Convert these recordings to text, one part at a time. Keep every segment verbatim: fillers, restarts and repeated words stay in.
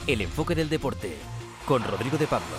El enfoque del deporte, con Rodrigo de Pablo.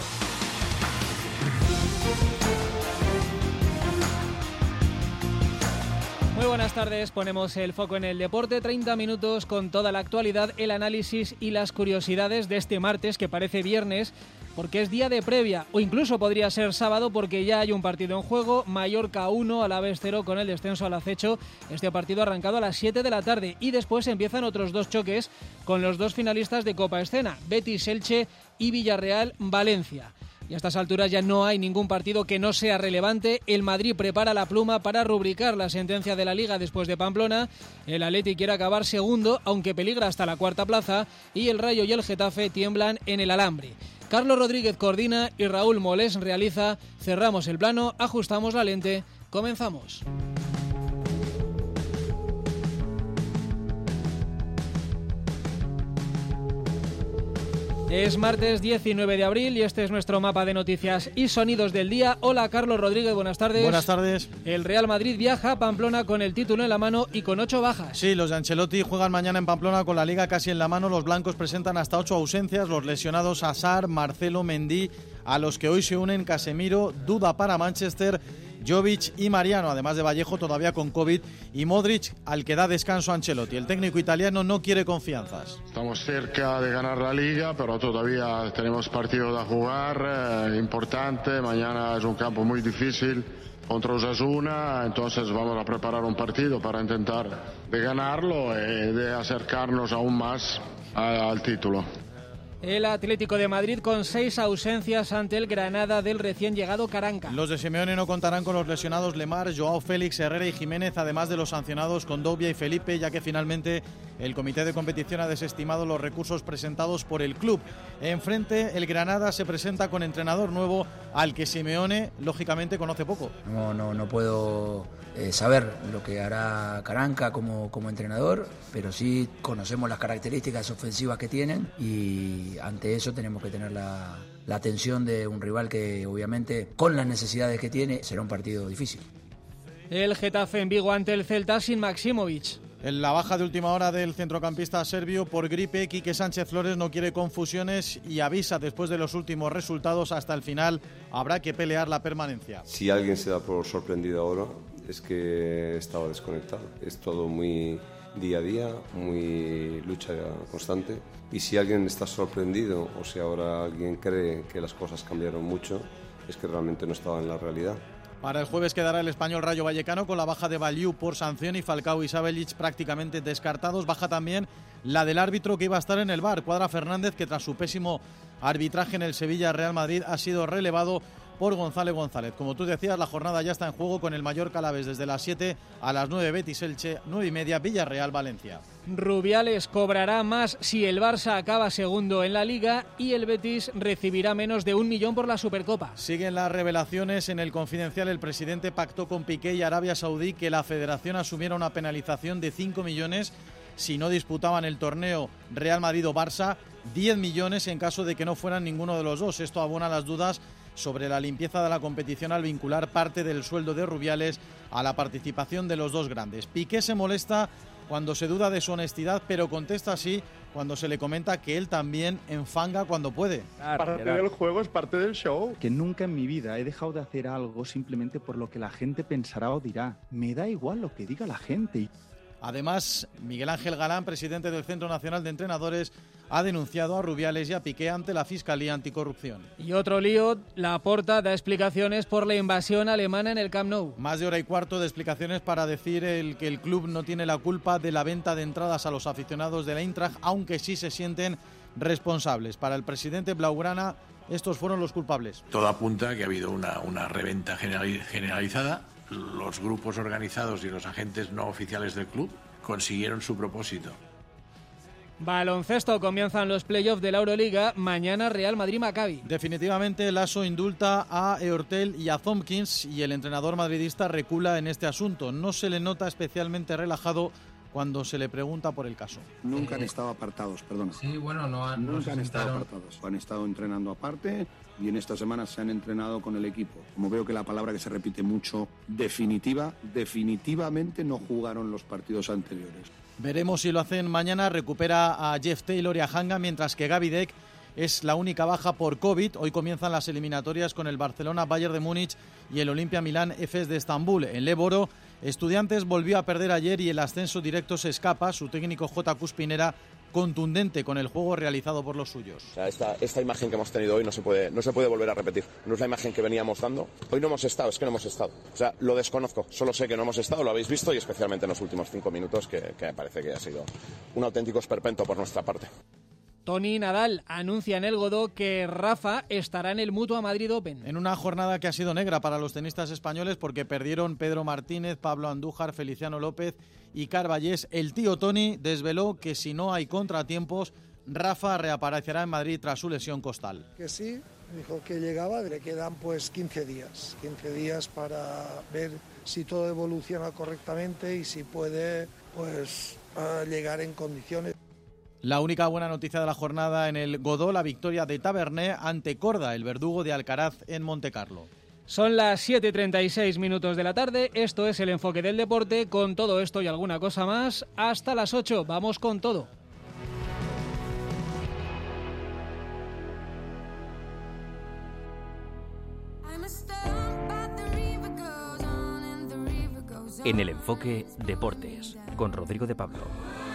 Muy buenas tardes, ponemos el foco en el deporte, treinta minutos con toda la actualidad, el análisis y las curiosidades de este martes, que parece viernes, porque es día de previa, o incluso podría ser sábado porque ya hay un partido en juego, Mallorca uno, Alavés cero con el descenso al acecho. Este partido ha arrancado a las siete de la tarde y después empiezan otros dos choques con los dos finalistas de Copa Escena, Betis-Elche y Villarreal-Valencia. Y a estas alturas ya no hay ningún partido que no sea relevante. El Madrid prepara la pluma para rubricar la sentencia de la Liga después de Pamplona. El Atleti quiere acabar segundo, aunque peligra hasta la cuarta plaza. Y el Rayo y el Getafe tiemblan en el alambre. Carlos Rodríguez coordina y Raúl Molés realiza. Cerramos el plano, ajustamos la lente. Comenzamos. Es martes diecinueve de abril y este es nuestro mapa de noticias y sonidos del día. Hola Carlos Rodríguez, buenas tardes. Buenas tardes. El Real Madrid viaja a Pamplona con el título en la mano y con ocho bajas. Sí, los de Ancelotti juegan mañana en Pamplona con la Liga casi en la mano. Los blancos presentan hasta ocho ausencias. Los lesionados Hazard, Marcelo, Mendy, a los que hoy se unen Casemiro, duda para Manchester, Jovic y Mariano, además de Vallejo todavía con COVID, y Modric, al que da descanso Ancelotti. El técnico italiano no quiere confianzas. Estamos cerca de ganar la Liga, pero todavía tenemos partidos a jugar, eh, importante. Mañana es un campo muy difícil contra Osasuna, entonces vamos a preparar un partido para intentar de ganarlo y de acercarnos aún más a, al título. El Atlético de Madrid con seis ausencias ante el Granada del recién llegado Caranca. Los de Simeone no contarán con los lesionados Lemar, Joao Félix, Herrera y Jiménez, además de los sancionados Condovia y Felipe, ya que finalmente el comité de competición ha desestimado los recursos presentados por el club. Enfrente, el Granada se presenta con entrenador nuevo, al que Simeone, lógicamente, conoce poco. No, no, no puedo eh, saber lo que hará Caranca como, como entrenador, pero sí conocemos las características ofensivas que tienen y ante eso tenemos que tener la, la atención de un rival que obviamente con las necesidades que tiene será un partido difícil. El Getafe en Vigo ante el Celta sin Maximovic. En la baja de última hora del centrocampista serbio por gripe, Quique Sánchez Flores no quiere confusiones y avisa después de los últimos resultados hasta el final habrá que pelear la permanencia. Si alguien se da por sorprendido ahora es que estaba desconectado. Es todo muy día a día, muy lucha constante. Y si alguien está sorprendido o si ahora alguien cree que las cosas cambiaron mucho, es que realmente no estaba en la realidad. Para el jueves quedará el Español Rayo Vallecano con la baja de Baliu por sanción y Falcao y Sabelic prácticamente descartados. Baja también la del árbitro que iba a estar en el V A R, Cuadra Fernández, que tras su pésimo arbitraje en el Sevilla-Real Madrid ha sido relevado por González González. Como tú decías, la jornada ya está en juego con el Mallorca Alavés desde las siete a las nueve Betis-Elche, nueve y media Villarreal-Valencia. Rubiales cobrará más si el Barça acaba segundo en la Liga y el Betis recibirá menos de un millón por la Supercopa. Siguen las revelaciones. En el Confidencial, el presidente pactó con Piqué y Arabia Saudí que la federación asumiera una penalización de cinco millones si no disputaban el torneo Real Madrid o Barça, diez millones en caso de que no fueran ninguno de los dos. Esto abona las dudas sobre la limpieza de la competición al vincular parte del sueldo de Rubiales a la participación de los dos grandes. Piqué se molesta cuando se duda de su honestidad, pero contesta así cuando se le comenta que él también enfanga cuando puede. Parte del juego es parte del show. Que nunca en mi vida he dejado de hacer algo simplemente por lo que la gente pensará o dirá. Me da igual lo que diga la gente. Además, Miguel Ángel Galán, presidente del Centro Nacional de Entrenadores, ha denunciado a Rubiales y a Piqué ante la Fiscalía Anticorrupción. Y otro lío, Laporta da explicaciones por la invasión alemana en el Camp Nou. Más de hora y cuarto de explicaciones para decir el que el club no tiene la culpa de la venta de entradas a los aficionados de la Eintracht, aunque sí se sienten responsables. Para el presidente blaugrana, estos fueron los culpables. Todo apunta a que ha habido una, una reventa generalizada. Los grupos organizados y los agentes no oficiales del club consiguieron su propósito. Baloncesto, comienzan los playoffs de la Euroliga. Mañana Real Madrid-Maccabi. Definitivamente Lasso indulta a Eortel y a Thompkins y el entrenador madridista recula en este asunto. No se le nota especialmente relajado cuando se le pregunta por el caso. Nunca han estado apartados, perdona. Sí, bueno, no han, Nunca no han estado sentaron. apartados. Han estado entrenando aparte y en esta semana se han entrenado con el equipo. Como veo que la palabra que se repite mucho, definitiva, definitivamente no jugaron los partidos anteriores. Veremos si lo hacen mañana. Recupera a Jeff Taylor y a Hanga, mientras que Gavi Deck es la única baja por COVID. Hoy comienzan las eliminatorias con el Barcelona, Bayern de Múnich y el Olimpia Milán, Efes de Estambul. En Leboro, Estudiantes volvió a perder ayer y el ascenso directo se escapa. Su técnico J. Cuspinera contundente con el juego realizado por los suyos. O sea, esta, esta imagen que hemos tenido hoy no se puede no se puede volver a repetir. No es la imagen que veníamos dando. Hoy no hemos estado, es que no hemos estado. O sea, lo desconozco. Solo sé que no hemos estado, lo habéis visto, y especialmente en los últimos cinco minutos, que, que me parece que ha sido un auténtico esperpento por nuestra parte. Tony Nadal anuncia en el Godó que Rafa estará en el Mutua Madrid Open. En una jornada que ha sido negra para los tenistas españoles porque perdieron Pedro Martínez, Pablo Andújar, Feliciano López y Carballés. El tío Tony desveló que si no hay contratiempos, Rafa reaparecerá en Madrid tras su lesión costal. Que sí, dijo que llegaba, le quedan pues quince días, quince días para ver si todo evoluciona correctamente y si puede pues llegar en condiciones. La única buena noticia de la jornada en el Godó, la victoria de Taberné ante Corda, el verdugo de Alcaraz en Montecarlo. Son las siete y treinta y seis minutos de la tarde, esto es el enfoque del deporte, con todo esto y alguna cosa más, hasta las ocho, vamos con todo. En el enfoque deportes, con Rodrigo de Pablo.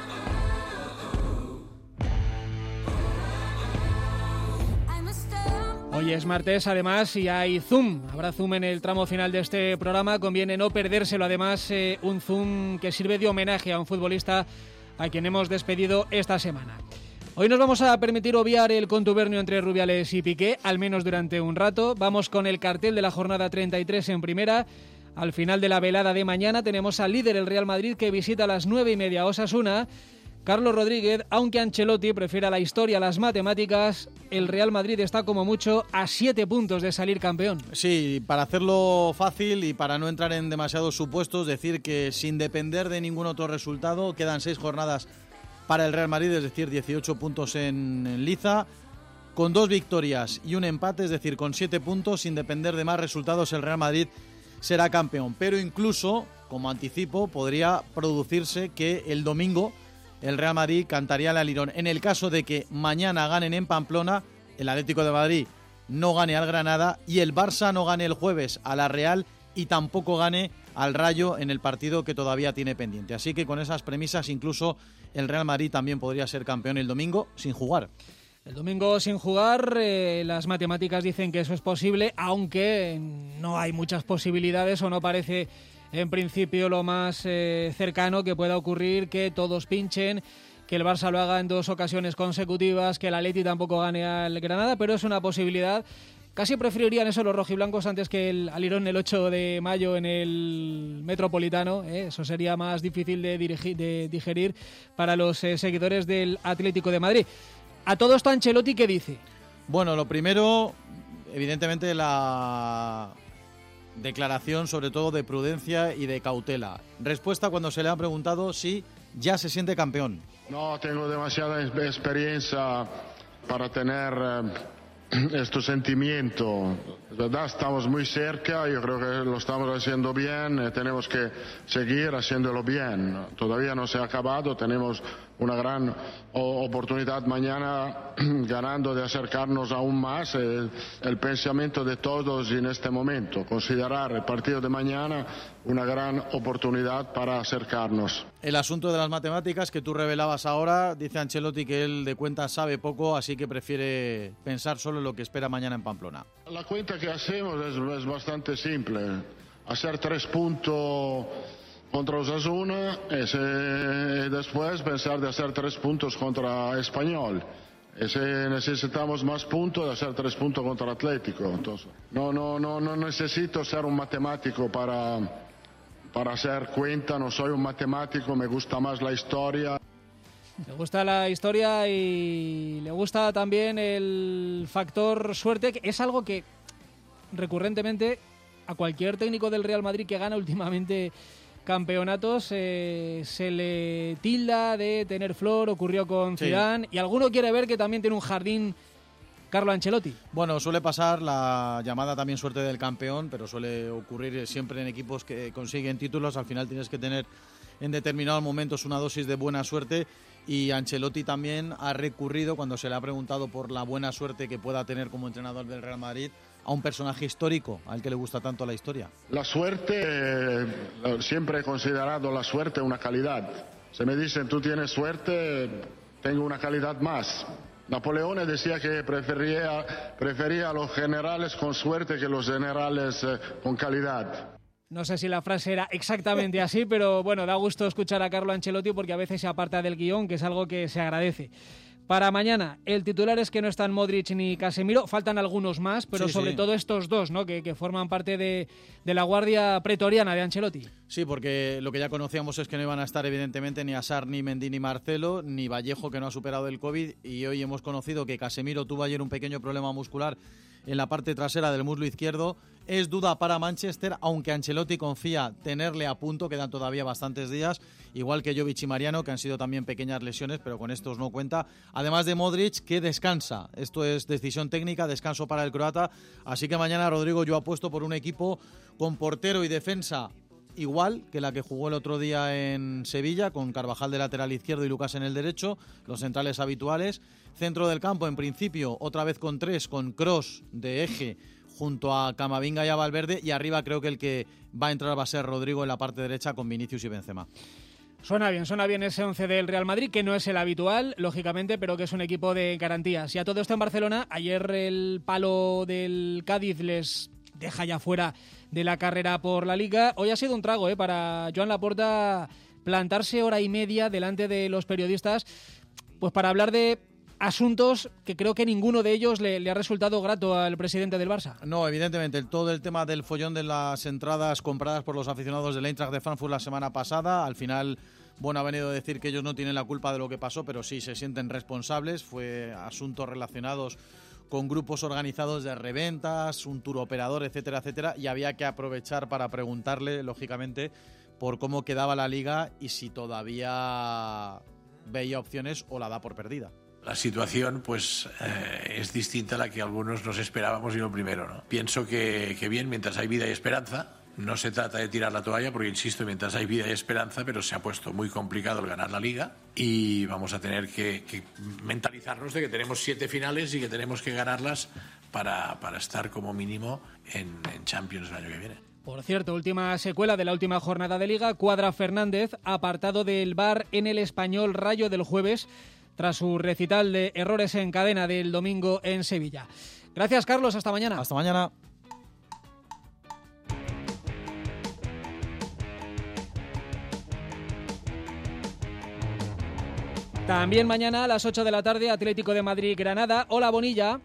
Hoy es martes, además, y hay Zoom. Habrá Zoom en el tramo final de este programa. Conviene no perdérselo, además, eh, un Zoom que sirve de homenaje a un futbolista a quien hemos despedido esta semana. Hoy nos vamos a permitir obviar el contubernio entre Rubiales y Piqué, al menos durante un rato. Vamos con el cartel de la jornada treinta y tres en primera. Al final de la velada de mañana tenemos al líder, el Real Madrid, que visita a las nueve y media Osasuna. Carlos Rodríguez, aunque Ancelotti prefiera la historia a las matemáticas, el Real Madrid está como mucho a siete puntos de salir campeón. Sí, para hacerlo fácil y para no entrar en demasiados supuestos, decir que sin depender de ningún otro resultado, quedan seis jornadas para el Real Madrid, es decir, dieciocho puntos en, en liza, con dos victorias y un empate, es decir, con siete puntos, sin depender de más resultados, el Real Madrid será campeón. Pero incluso, como anticipo, podría producirse que el domingo el Real Madrid cantaría el alirón. En el caso de que mañana ganen en Pamplona, el Atlético de Madrid no gane al Granada y el Barça no gane el jueves a la Real y tampoco gane al Rayo en el partido que todavía tiene pendiente. Así que con esas premisas incluso el Real Madrid también podría ser campeón el domingo sin jugar. El domingo sin jugar, eh, las matemáticas dicen que eso es posible, aunque no hay muchas posibilidades o no parece en principio lo más eh, cercano que pueda ocurrir que todos pinchen, que el Barça lo haga en dos ocasiones consecutivas, que el Atleti tampoco gane al Granada, pero es una posibilidad. Casi preferirían eso los rojiblancos antes que el alirón el ocho de mayo en el Metropolitano, ¿eh? Eso sería más difícil de, dirigir, de digerir para los eh, seguidores del Atlético de Madrid. A todo esto, Ancelotti, ¿qué dice? Bueno, lo primero, evidentemente la declaración sobre todo de prudencia y de cautela. Respuesta cuando se le ha preguntado si ya se siente campeón. No tengo demasiada experiencia para tener eh, este sentimiento. Es verdad, estamos muy cerca, yo creo que lo estamos haciendo bien, eh, tenemos que seguir haciéndolo bien. Todavía no se ha acabado, tenemos una gran oportunidad mañana ganando de acercarnos aún más. El, el pensamiento de todos en este momento, considerar el partido de mañana una gran oportunidad para acercarnos. El asunto de las matemáticas que tú revelabas ahora, dice Ancelotti que él de cuentas sabe poco, así que prefiere pensar solo en lo que espera mañana en Pamplona. La cuenta que hacemos es, es bastante simple, hacer tres puntos contra Osasuna y, se, y después pensar de hacer tres puntos contra Español. Y si necesitamos más puntos, de hacer tres puntos contra Atlético. Entonces, no, no, no, no necesito ser un matemático para, para hacer cuenta, no soy un matemático, me gusta más la historia. Le gusta la historia y le gusta también el factor suerte, que es algo que recurrentemente a cualquier técnico del Real Madrid que gana últimamente campeonatos eh, se le tilda de tener flor. Ocurrió con Zidane, sí. Y alguno quiere ver que también tiene un jardín Carlo Ancelotti. Bueno, suele pasar la llamada también suerte del campeón, pero suele ocurrir siempre en equipos que consiguen títulos. Al final tienes que tener en determinados momentos una dosis de buena suerte, y Ancelotti también ha recurrido, cuando se le ha preguntado por la buena suerte que pueda tener como entrenador del Real Madrid, a un personaje histórico al que le gusta tanto la historia. La suerte, eh, siempre he considerado la suerte una calidad. Si me dicen tú tienes suerte, tengo una calidad más. Napoleón decía que prefería, prefería a los generales con suerte que los generales eh, con calidad. No sé si la frase era exactamente así, pero bueno, da gusto escuchar a Carlo Ancelotti porque a veces se aparta del guión, que es algo que se agradece. Para mañana, el titular es que no están Modric ni Casemiro, faltan algunos más, pero sí, sobre sí. todo estos dos, ¿no? que, que forman parte de, de la guardia pretoriana de Ancelotti. Sí, porque lo que ya conocíamos es que no iban a estar evidentemente ni Hazard, ni Mendy, ni Marcelo, ni Vallejo, que no ha superado el COVID, y hoy hemos conocido que Casemiro tuvo ayer un pequeño problema muscular en la parte trasera del muslo izquierdo. Es duda para Manchester, aunque Ancelotti confía tenerle a punto, quedan todavía bastantes días, igual que Jovic y Mariano, que han sido también pequeñas lesiones, pero con estos no cuenta. Además de Modric, que descansa. Esto es decisión técnica, descanso para el croata. Así que mañana, Rodrigo, yo apuesto por un equipo con portero y defensa igual que la que jugó el otro día en Sevilla, con Carvajal de lateral izquierdo y Lucas en el derecho, los centrales habituales. Centro del campo, en principio, otra vez con tres, con Kroos de eje, junto a Camavinga y a Valverde, y arriba creo que el que va a entrar va a ser Rodrigo en la parte derecha con Vinicius y Benzema. Suena bien, suena bien ese once del Real Madrid, que no es el habitual, lógicamente, pero que es un equipo de garantías. Y a todo esto en Barcelona, ayer el palo del Cádiz les deja ya fuera de la carrera por la Liga. Hoy ha sido un trago ¿eh? para Joan Laporta plantarse hora y media delante de los periodistas, pues para hablar de asuntos que creo que ninguno de ellos le, le ha resultado grato al presidente del Barça. No, evidentemente, todo el tema del follón de las entradas compradas por los aficionados del Eintracht de Frankfurt la semana pasada, al final, bueno, ha venido a decir que ellos no tienen la culpa de lo que pasó, pero sí se sienten responsables. Fue asuntos relacionados con grupos organizados de reventas, un tour operador, etcétera, etcétera, y había que aprovechar para preguntarle, lógicamente, por cómo quedaba la Liga y si todavía veía opciones o la da por perdida. La situación pues eh, es distinta a la que algunos nos esperábamos y lo primero, ¿no? Pienso que, que bien, mientras hay vida y esperanza, no se trata de tirar la toalla porque, insisto, mientras hay vida y esperanza, pero se ha puesto muy complicado el ganar la Liga y vamos a tener que, que mentalizarnos de que tenemos siete finales y que tenemos que ganarlas para, para estar como mínimo en, en Champions el año que viene. Por cierto, última secuela de la última jornada de Liga, Cuadra Fernández, apartado del V A R en el Español Rayo del jueves, tras su recital de errores en cadena del domingo en Sevilla. Gracias, Carlos. Hasta mañana. Hasta mañana. También mañana a las ocho de la tarde, Atlético de Madrid-Granada. Hola, Bonilla.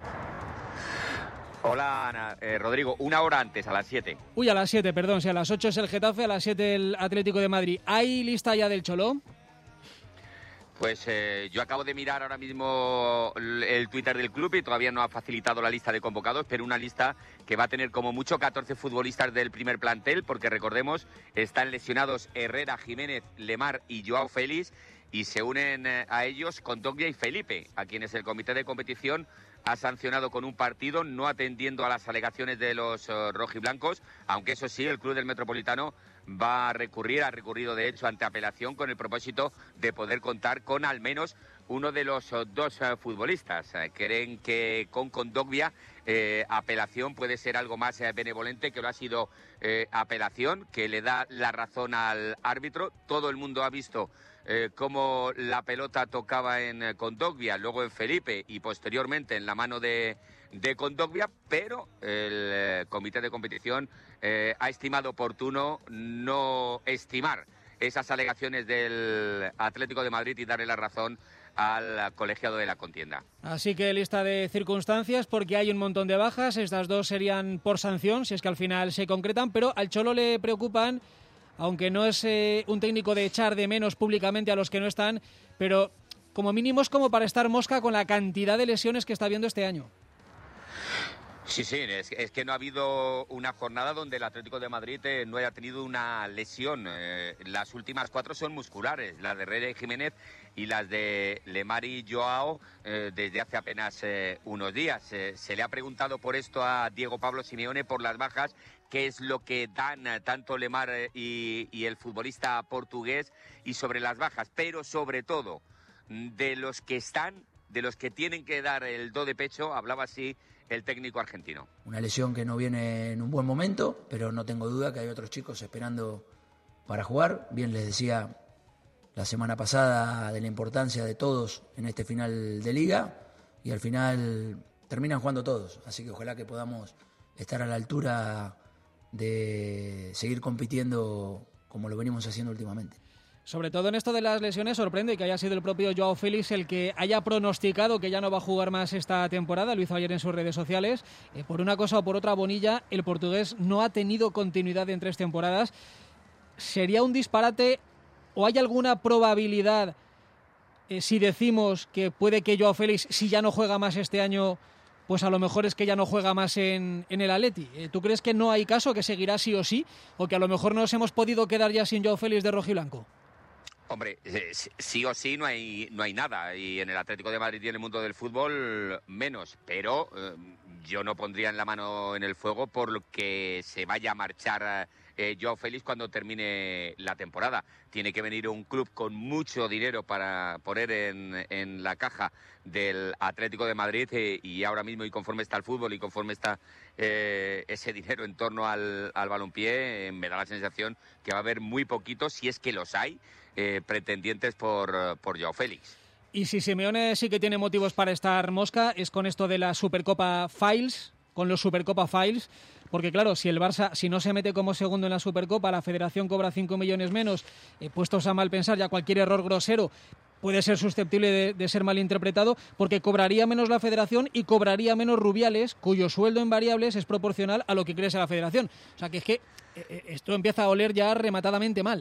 Hola, Ana. Eh, Rodrigo, una hora antes, a las siete. Uy, a las siete, perdón. Si a las ocho es el Getafe, a las siete el Atlético de Madrid. ¿Hay lista ya del Choló? Pues eh, yo acabo de mirar ahora mismo el, el Twitter del club y todavía no ha facilitado la lista de convocados, pero una lista que va a tener como mucho catorce futbolistas del primer plantel, porque recordemos, están lesionados Herrera, Jiménez, Lemar y Joao Félix, y se unen eh, a ellos Kondogbia y Felipe, a quienes el comité de competición ha sancionado con un partido, no atendiendo a las alegaciones de los uh, rojiblancos, aunque eso sí, el club del Metropolitano va a recurrir, ha recurrido de hecho ante apelación con el propósito de poder contar con al menos uno de los uh, dos uh, futbolistas. Uh, creen que con Kondogbia eh, apelación puede ser algo más eh, benevolente que lo ha sido eh, apelación, que le da la razón al árbitro. Todo el mundo ha visto Eh, cómo la pelota tocaba en eh, Kondogbia, luego en Felipe y posteriormente en la mano de, de Kondogbia, pero el eh, comité de competición eh, ha estimado oportuno no estimar esas alegaciones del Atlético de Madrid y darle la razón al colegiado de la contienda. Así que lista de circunstancias, porque hay un montón de bajas. Estas dos serían por sanción, si es que al final se concretan, pero al Cholo le preocupan, aunque no es eh, un técnico de echar de menos públicamente a los que no están, pero como mínimo es como para estar mosca con la cantidad de lesiones que está habiendo este año. Sí, sí, es, es que no ha habido una jornada donde el Atlético de Madrid eh, no haya tenido una lesión. Eh, las últimas cuatro son musculares, las de Herrera y Jiménez y las de Lemar y Joao eh, desde hace apenas eh, unos días. Eh, se le ha preguntado por esto a Diego Pablo Simeone por las bajas, qué es lo que dan eh, tanto Lemar eh, y, y el futbolista portugués, y sobre las bajas, pero sobre todo de los que están, de los que tienen que dar el do de pecho, hablaba así el técnico argentino. Una lesión que no viene en un buen momento, pero no tengo duda que hay otros chicos esperando para jugar. Bien les decía la semana pasada de la importancia de todos en este final de liga, y al final terminan jugando todos, así que ojalá que podamos estar a la altura de seguir compitiendo como lo venimos haciendo últimamente. Sobre todo en esto de las lesiones, sorprende que haya sido el propio Joao Félix el que haya pronosticado que ya no va a jugar más esta temporada. Lo hizo ayer en sus redes sociales. Eh, por una cosa o por otra, Bonilla, el portugués no ha tenido continuidad en tres temporadas. ¿Sería un disparate o hay alguna probabilidad, eh, si decimos que puede que Joao Félix, si ya no juega más este año, pues a lo mejor es que ya no juega más en, en el Atleti? Eh, ¿Tú crees que no hay caso, que seguirá sí o sí, o que a lo mejor nos hemos podido quedar ya sin Joao Félix de rojiblanco? Hombre, sí o sí no hay no hay nada, y en el Atlético de Madrid y en el mundo del fútbol menos, pero eh, yo no pondría en la mano en el fuego por lo que se vaya a marchar eh, Joao Félix cuando termine la temporada. Tiene que venir un club con mucho dinero para poner en, en la caja del Atlético de Madrid, eh, y ahora mismo, y conforme está el fútbol y conforme está eh, ese dinero en torno al, al balompié, eh, me da la sensación que va a haber muy poquitos, si es que los hay, Eh, pretendientes por, por Joao Félix. Y si Simeone sí que tiene motivos para estar mosca, es con esto de la Supercopa Files, con los Supercopa Files, porque claro, si el Barça, si no se mete como segundo en la Supercopa, la Federación cobra cinco millones menos, eh, puestos a mal pensar, ya cualquier error grosero puede ser susceptible de, de ser malinterpretado, porque cobraría menos la Federación y cobraría menos Rubiales, cuyo sueldo en variables es proporcional a lo que crece la Federación. O sea que es que eh, esto empieza a oler ya rematadamente mal.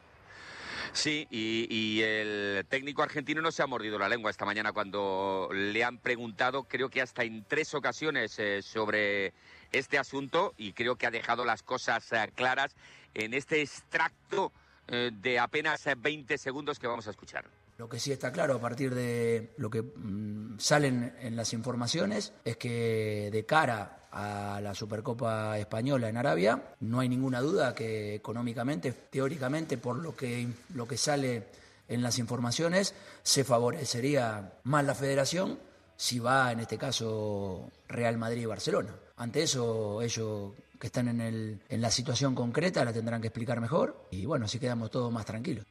Sí, y, y el técnico argentino no se ha mordido la lengua esta mañana cuando le han preguntado, creo que hasta en tres ocasiones, eh, sobre este asunto, y creo que ha dejado las cosas eh, claras en este extracto eh, de apenas veinte segundos que vamos a escuchar. Lo que sí está claro a partir de lo que mmm, salen en las informaciones es que de cara a la Supercopa Española en Arabia no hay ninguna duda que económicamente, teóricamente, por lo que, lo que sale en las informaciones, se favorecería más la federación si va, en este caso, Real Madrid y Barcelona. Ante eso, ellos que están en, el, en la situación concreta la tendrán que explicar mejor, y bueno, así quedamos todos más tranquilos.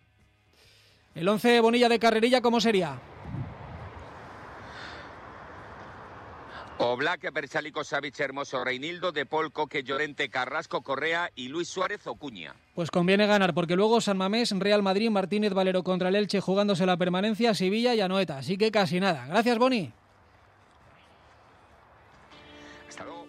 El once Bonilla de Carrerilla, ¿cómo sería? Oblak, Bersálico, Savic, Hermoso, Reinildo, De Paul, Coque, Llorente, Carrasco, Correa y Luis Suárez o Cuña. Pues conviene ganar, porque luego San Mamés, Real Madrid, Martínez Valero contra el Elche jugándose la permanencia, Sevilla y Anoeta. Así que casi nada. Gracias, Boni. Hasta luego.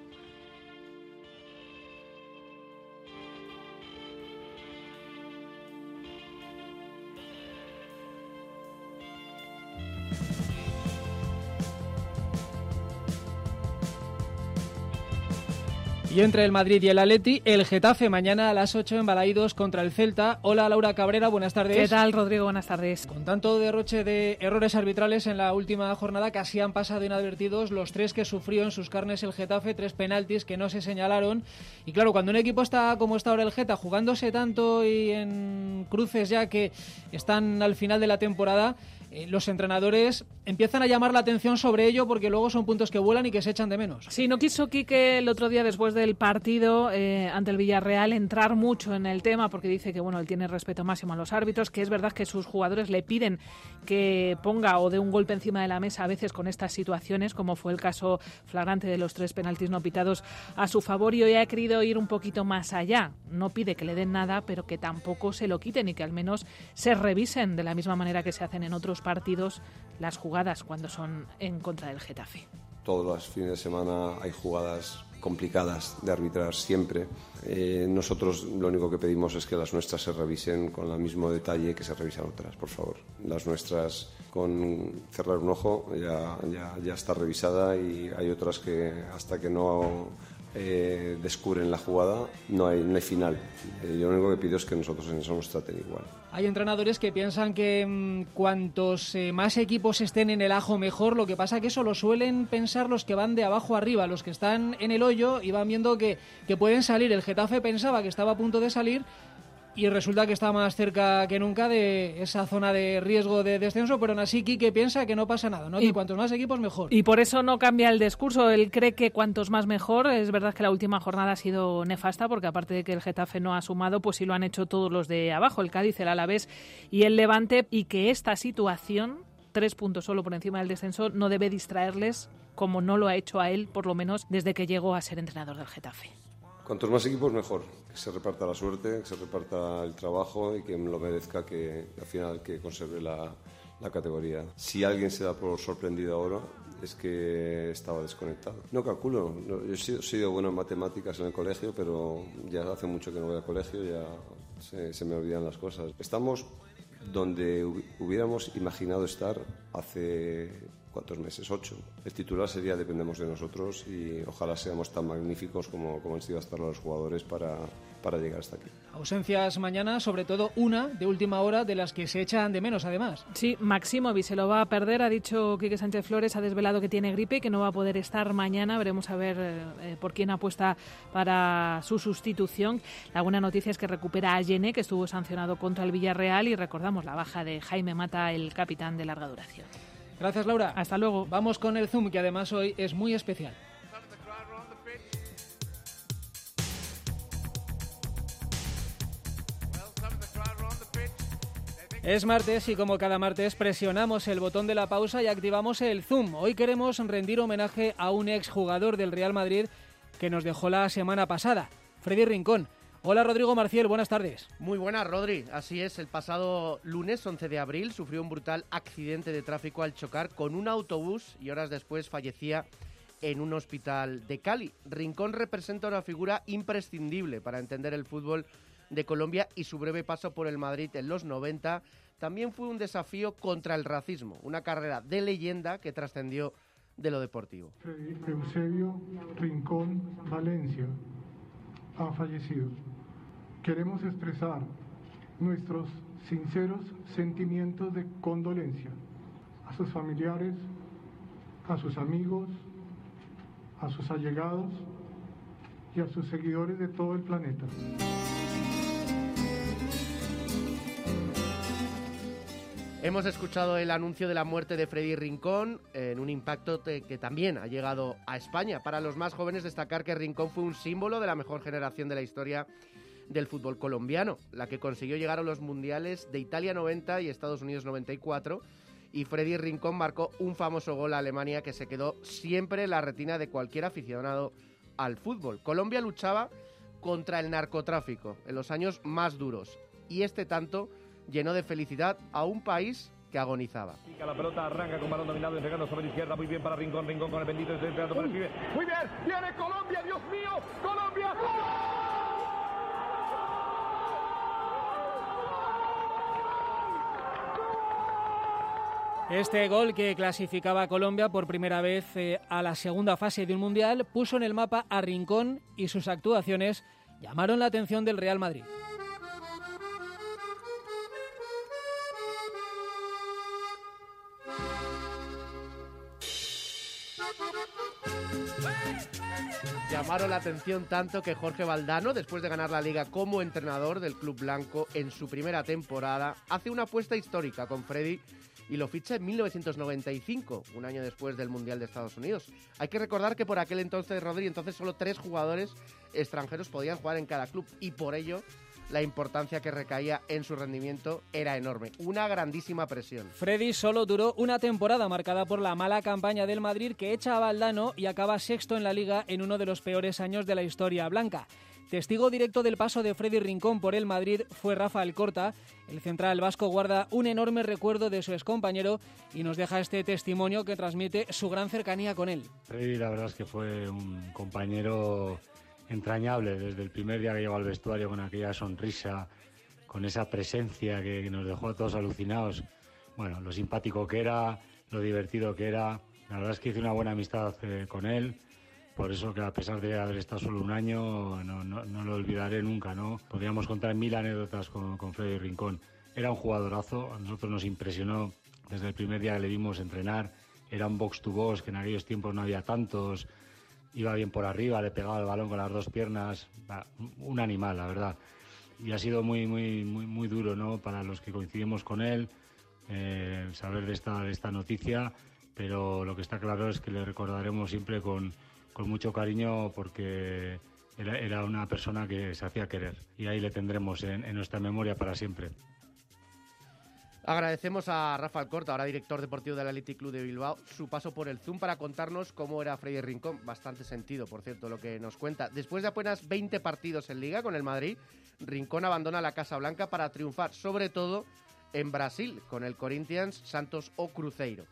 Y entre el Madrid y el Atleti, el Getafe mañana a las ocho en Balaídos contra el Celta. Hola, Laura Cabrera, buenas tardes. ¿Qué tal, Rodrigo? Buenas tardes. Con tanto derroche de errores arbitrales en la última jornada, casi han pasado inadvertidos los tres que sufrió en sus carnes el Getafe, tres penaltis que no se señalaron. Y claro, cuando un equipo está como está ahora el Geta, jugándose tanto y en cruces ya que están al final de la temporada, eh, los entrenadores empiezan a llamar la atención sobre ello, porque luego son puntos que vuelan y que se echan de menos. Sí, no quiso Quique el otro día, después del partido eh, ante el Villarreal, entrar mucho en el tema, porque dice que bueno, él tiene respeto máximo a los árbitros, que es verdad que sus jugadores le piden que ponga o dé un golpe encima de la mesa a veces con estas situaciones, como fue el caso flagrante de los tres penaltis no pitados a su favor, y hoy ha querido ir un poquito más allá. No pide que le den nada, pero que tampoco se lo quiten y que al menos se revisen de la misma manera que se hacen en otros partidos las jugadas cuando son en contra del Getafe. todos los fines de semana hay jugadas complicadas de arbitrar siempre. Eh, nosotros lo único que pedimos es que las nuestras se revisen con el mismo detalle que se revisan otras, por favor. Las nuestras, con cerrar un ojo, ya, ya, ya está revisada, y hay otras que hasta que no eh, descubren la jugada no hay, no hay final. Eh, yo lo único que pido es que nosotros en eso nos traten igual. Hay entrenadores que piensan que mmm, cuantos eh, más equipos estén en el ajo mejor. Lo que pasa que eso lo suelen pensar los que van de abajo arriba, los que están en el hoyo y van viendo que, que pueden salir. El Getafe pensaba que estaba a punto de salir y resulta que está más cerca que nunca de esa zona de riesgo de descenso, pero aún así Quique piensa que no pasa nada, ¿no? Y, que cuantos más equipos mejor. Y por eso no cambia el discurso, él cree que cuantos más mejor. Es verdad que la última jornada ha sido nefasta, porque aparte de que el Getafe no ha sumado, pues sí lo han hecho todos los de abajo, el Cádiz, el Alavés y el Levante, y que esta situación, tres puntos solo por encima del descenso, no debe distraerles como no lo ha hecho a él, por lo menos desde que llegó a ser entrenador del Getafe. Cuantos más equipos, mejor. Que se reparta la suerte, que se reparta el trabajo y que lo merezca, que al final que conserve la, la categoría. Si alguien se da por sorprendido ahora, es que estaba desconectado. No calculo. No, yo he sido, sido bueno en matemáticas en el colegio, pero ya hace mucho que no voy al colegio, ya se, se me olvidan las cosas. Estamos donde hubiéramos imaginado estar hace... ¿Cuántos meses? Ocho. El titular sería dependemos de nosotros, y ojalá seamos tan magníficos como, como han sido hasta los jugadores para, para llegar hasta aquí. Ausencias mañana, sobre todo una de última hora, de las que se echan de menos además. Sí, Maximovic se lo va a perder, ha dicho Quique Sánchez Flores, ha desvelado que tiene gripe y que no va a poder estar mañana. Veremos a ver eh, por quién apuesta para su sustitución. La buena noticia es que recupera a Yene, que estuvo sancionado contra el Villarreal, y recordamos la baja de Jaime Mata, el capitán de larga duración. Gracias, Laura. Hasta luego. Vamos con el Zoom, que además hoy es muy especial. Es martes y como cada martes presionamos el botón de la pausa y activamos el Zoom. Hoy queremos rendir homenaje a un exjugador del Real Madrid que nos dejó la semana pasada, Freddy Rincón. Hola Rodrigo Marciel, buenas tardes. Muy buenas, Rodri. Así es, el pasado lunes once de abril sufrió un brutal accidente de tráfico al chocar con un autobús y horas después fallecía en un hospital de Cali. Rincón representa una figura imprescindible para entender el fútbol de Colombia, y su breve paso por el Madrid en los noventa también fue un desafío contra el racismo, una carrera de leyenda que trascendió de lo deportivo. Freddy Eusebio Rincón Valencia ha fallecido. Queremos expresar nuestros sinceros sentimientos de condolencia a sus familiares, a sus amigos, a sus allegados y a sus seguidores de todo el planeta. Hemos escuchado el anuncio de la muerte de Freddy Rincón en un impacto que también ha llegado a España. Para los más jóvenes, destacar que Rincón fue un símbolo de la mejor generación de la historia del fútbol colombiano, la que consiguió llegar a los mundiales de Italia noventa y Estados Unidos noventa y cuatro, y Freddy Rincón marcó un famoso gol a Alemania que se quedó siempre en la retina de cualquier aficionado al fútbol. Colombia luchaba contra el narcotráfico en los años más duros, y este tanto llenó de felicidad a un país que agonizaba. La pelota arranca con balón dominado, entregando sobre la izquierda, muy bien para Rincón, Rincón con el bendito, estoy esperando para el pibe. Muy bien, viene Colombia, Dios mío, Colombia. Este gol, que clasificaba a Colombia por primera vez eh, a la segunda fase de un mundial, puso en el mapa a Rincón, y sus actuaciones llamaron la atención del Real Madrid. Llamaron la atención tanto que Jorge Valdano, después de ganar la Liga como entrenador del club blanco en su primera temporada, hace una apuesta histórica con Freddy y lo ficha en mil novecientos noventa y cinco, un año después del Mundial de Estados Unidos. Hay que recordar que por aquel entonces, Rodri, entonces solo tres jugadores extranjeros podían jugar en cada club, y por ello la importancia que recaía en su rendimiento era enorme. Una grandísima presión. Freddy solo duró una temporada marcada por la mala campaña del Madrid, que echa a Valdano y acaba sexto en la Liga en uno de los peores años de la historia blanca. Testigo directo del paso de Freddy Rincón por el Madrid fue Rafa Alcorta. El central vasco guarda un enorme recuerdo de su excompañero y nos deja este testimonio que transmite su gran cercanía con él. Freddy, la verdad es que fue un compañero entrañable desde el primer día que llegó al vestuario, con aquella sonrisa, con esa presencia que nos dejó a todos alucinados. Bueno, lo simpático que era, lo divertido que era. La verdad es que hice una buena amistad eh, con él. Por eso que a pesar de haber estado solo un año, no, no, no lo olvidaré nunca, ¿no? Podríamos contar mil anécdotas con, con Freddy Rincón. Era un jugadorazo, a nosotros nos impresionó desde el primer día que le vimos entrenar. Era un box to box, que en aquellos tiempos no había tantos. Iba bien por arriba, le pegaba el balón con las dos piernas. Un animal, la verdad. Y ha sido muy, muy, muy, muy duro, ¿no? Para los que coincidimos con él, eh, saber de esta, de esta noticia. Pero lo que está claro es que le recordaremos siempre con... con mucho cariño, porque era, era una persona que se hacía querer, y ahí le tendremos en, en nuestra memoria para siempre. Agradecemos a Rafa Alcorta, ahora director deportivo del Athletic Club de Bilbao, su paso por el Zoom para contarnos cómo era Freddy Rincón. Bastante sentido, por cierto, lo que nos cuenta. Después de apenas veinte partidos en Liga con el Madrid, Rincón abandona la Casa Blanca para triunfar, sobre todo en Brasil, con el Corinthians, Santos o Cruzeiro.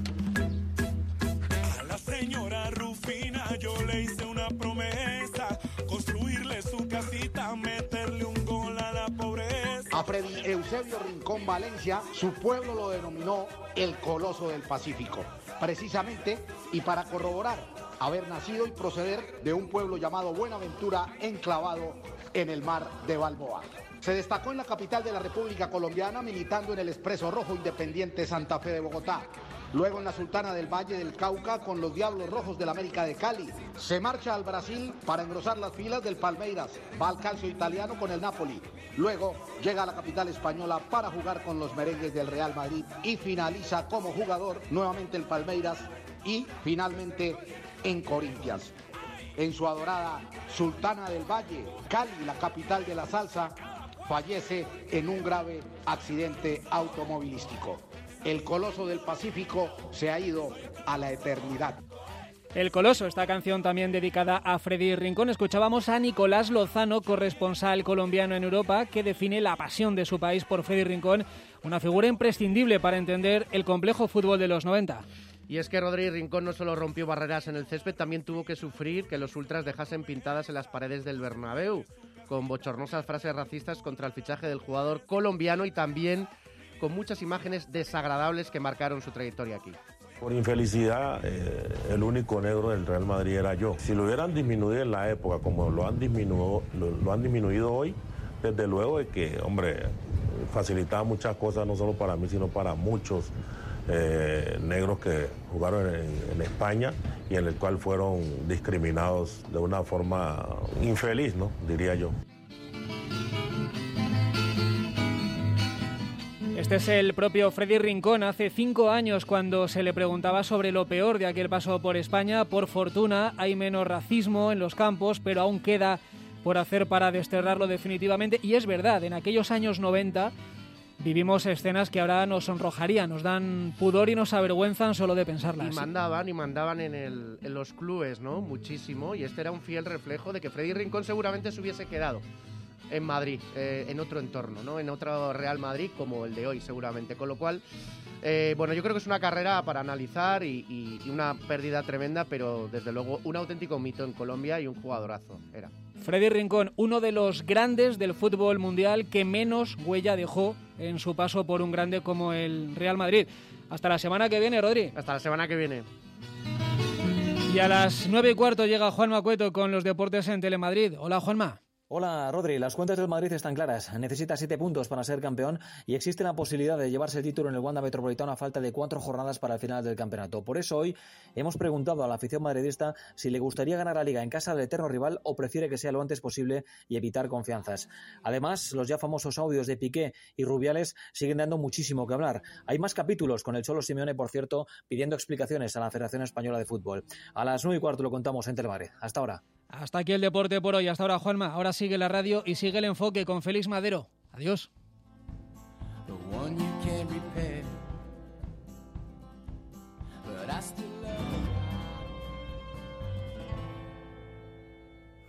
Señora Rufina, yo le hice una promesa, construirle su casita, meterle un gol a la pobreza. A Freddy Eusebio Rincón Valencia, su pueblo lo denominó el Coloso del Pacífico, precisamente, y para corroborar haber nacido y proceder de un pueblo llamado Buenaventura, enclavado en el mar de Balboa. Se destacó en la capital de la República Colombiana, militando en el Expreso Rojo Independiente Santa Fe de Bogotá. Luego en la Sultana del Valle del Cauca con los Diablos Rojos del América de Cali. Se marcha al Brasil para engrosar las filas del Palmeiras. Va al calcio italiano con el Napoli. Luego llega a la capital española para jugar con los merengues del Real Madrid y finaliza como jugador nuevamente el Palmeiras y finalmente en Corinthians. En su adorada Sultana del Valle, Cali, la capital de la salsa, fallece en un grave accidente automovilístico. El Coloso del Pacífico se ha ido a la eternidad. El Coloso, esta canción también dedicada a Freddy Rincón. Escuchábamos a Nicolás Lozano, corresponsal colombiano en Europa, que define la pasión de su país por Freddy Rincón, una figura imprescindible para entender el complejo fútbol de los noventa. Y es que Rodri Rincón no solo rompió barreras en el césped, también tuvo que sufrir que los ultras dejasen pintadas en las paredes del Bernabéu, con bochornosas frases racistas contra el fichaje del jugador colombiano y también con muchas imágenes desagradables que marcaron su trayectoria aquí. Por infelicidad, eh, el único negro del Real Madrid era yo. Si lo hubieran disminuido en la época como lo han disminuido, lo, lo han disminuido hoy, desde luego de que, hombre, facilitaba muchas cosas, no solo para mí, sino para muchos eh, negros que jugaron en, en España y en el cual fueron discriminados de una forma infeliz, ¿no? Diría yo. Este es el propio Freddy Rincón, hace cinco años cuando se le preguntaba sobre lo peor de aquel paso por España. Por fortuna hay menos racismo en los campos, pero aún queda por hacer para desterrarlo definitivamente. Y es verdad, en aquellos años noventa vivimos escenas que ahora nos sonrojarían, nos dan pudor y nos avergüenzan solo de pensarlas. Y mandaban, y mandaban en, el, en los clubes, ¿no? Muchísimo, y este era un fiel reflejo de que Freddy Rincón seguramente se hubiese quedado en Madrid, eh, en otro entorno, ¿no? En otro Real Madrid como el de hoy, seguramente. Con lo cual, eh, bueno, yo creo que es una carrera para analizar y, y, y una pérdida tremenda, pero desde luego un auténtico mito en Colombia y un jugadorazo era. Freddy Rincón, uno de los grandes del fútbol mundial que menos huella dejó en su paso por un grande como el Real Madrid. Hasta la semana que viene, Rodri. Hasta la semana que viene. Y a las nueve y cuarto llega Juanma Cueto con los deportes en Telemadrid. Hola, Juanma. Hola, Rodri. Las cuentas del Madrid están claras. Necesita siete puntos para ser campeón y existe la posibilidad de llevarse el título en el Wanda Metropolitano a falta de cuatro jornadas para el final del campeonato. Por eso hoy hemos preguntado a la afición madridista si le gustaría ganar la Liga en casa del eterno rival o prefiere que sea lo antes posible y evitar confianzas. Además, los ya famosos audios de Piqué y Rubiales siguen dando muchísimo que hablar. Hay más capítulos con el Cholo Simeone, por cierto, pidiendo explicaciones a la Federación Española de Fútbol. A las nueve y cuarto lo contamos en Telemadrid. Hasta ahora. Hasta aquí el deporte por hoy. Hasta ahora, Juanma. Ahora sigue la radio y sigue el enfoque con Félix Madero. Adiós. The one you can't repair, but I still love